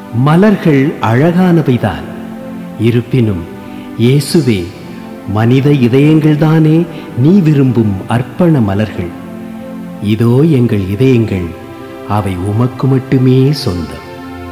மலர்கள் அழகானவைதான். இருப்பினும் இயேசுவே, மனித இதயங்கள்தானே நீ விரும்பும் அர்ப்பண மலர்கள். இதோ எங்கள் இதயங்கள், அவை உமக்கு மட்டுமே சொந்தம்.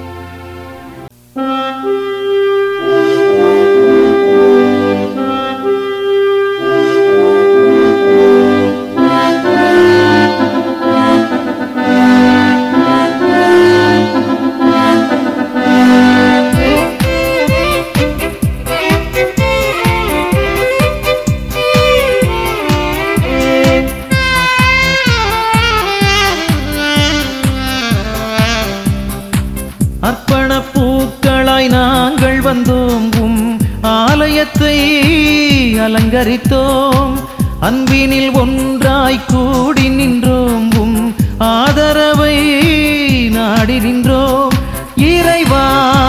அர்ப்பண பூக்களாய் நாங்கள் வந்தோம், ஆலயத்தை அலங்கரித்தோம். அன்பினில் ஒன்றாய் கூடி நின்றோம், ஆதரவை நாடி நின்றோம். இறைவா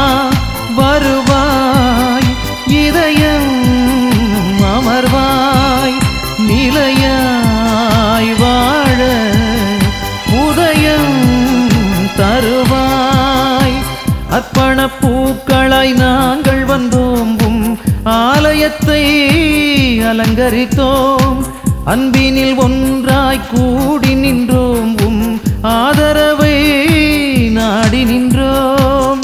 வருவாய், இதயம் அமர்வாய், நிலையாய் வாழ உதயம் தருவாய். அர்ப்பண பூக்களாய் நாங்கள் வந்தோம், ஆலயத்தை அலங்கரித்தோம். அன்பினில் ஒன்றாய் கூடி நின்றோம், ஆதரவை நாடி நின்றோம்.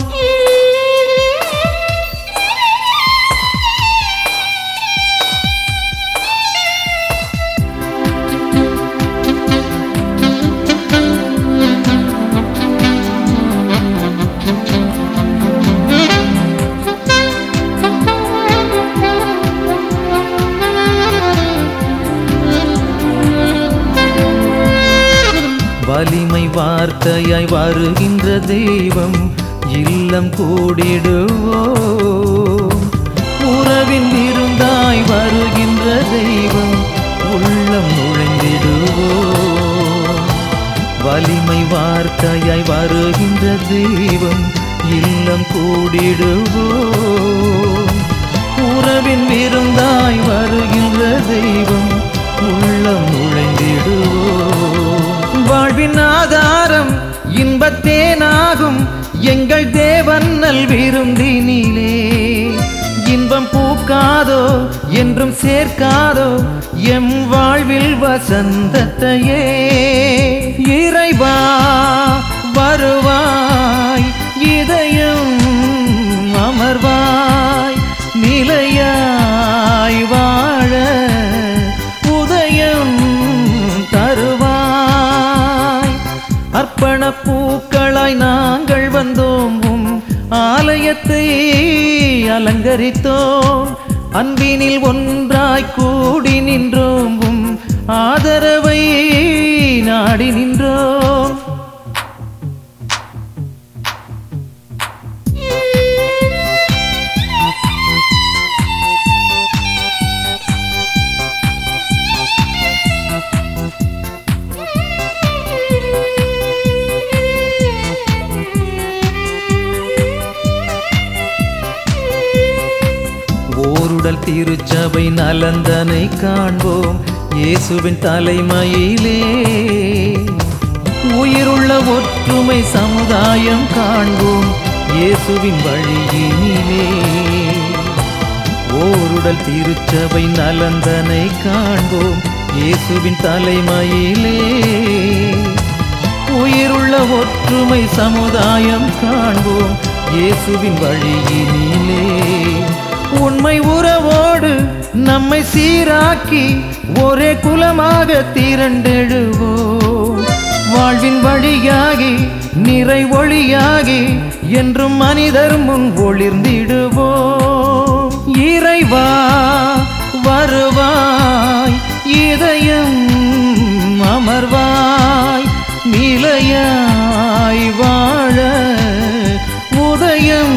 வலிமை வார்த்தையாய் வருகின்ற தெய்வம், இல்லம் கூடிடுவோம். உறவின் விருந்தாய் வருகின்ற தெய்வம், உள்ளம் நுழைந்திடுவோம். வலிமை வார்த்தையாய் வருகின்ற தெய்வம், இல்லம் கூடிடுவோம். உறவின் விருந்தாய் வருகின்ற தெய்வம், உள்ளம் நுழைந்திடுவோம். வாழ்வின் ஆதாரம் இன்பத்தேனாகும் எங்கள் தேவன் நல்விருந்தினிலே. இன்பம் பூக்காதோ என்றும் சேர்க்காதோ எம் வாழ்வில் வசந்தத்தையே. இறைவா வருவாய், இதயம் அமர்வாய், நிலையாய் வாழ உதயம் தருவாய். அர்ப்பண பூக்களாய் நாங்கள் வந்தோம், ஆலயத்தை அலங்கரித்தோம். அன்பினில் ஒன்றாய் கூடி நின்றோம், ஆதரவை நாடி நின்றோம். ஓருடல் திருச்சபை நலந்தனை காண்போம் இயேசுவின் தலைமையிலே. உயிருள்ள ஒற்றுமை சமுதாயம் காண்போம் இயேசுவின் வழியினிலே. ஓருடல் திருச்சபை நலந்தனை காண்போம் இயேசுவின் தலைமையிலே. உயிருள்ள ஒற்றுமை சமுதாயம் காண்போம் இயேசுவின் வழியினிலே. உண்மை உறவோடு நம்மை சீராக்கி ஒரே குலமாக திரண்டெழுவோம். வாழ்வின் வழியாகி நிறை ஒளியாகி என்றும் மனிதர் முன் ஒளிர்ந்திடுவோம். இறைவா வருவாய், இதயம் அமர்வாய், நிலையாய் வாழ உதயம்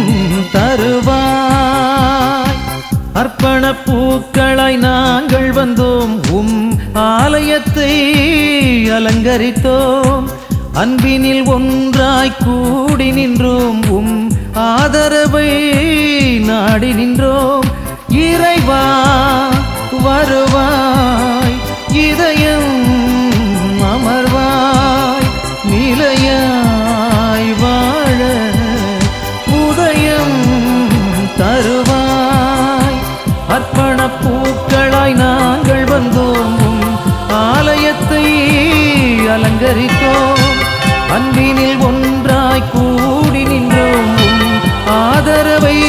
தருவாய். அர்ப்பண பூக்களாய் நாங்கள் வந்தோம், ஆலயத்தை அலங்கரித்தோம். அன்பினில் ஒன்றாய் கூடி நின்றோம், ஆதரவை நாடி நின்றோம். இறைவா வருவாய், இதயம் அமர்வாய், நிலையாய் வாழ வானத்தை அலங்கரித்தோம் அன்பினில் ஒன்றாய் கூடி நின்றோம் உம் ஆதரவை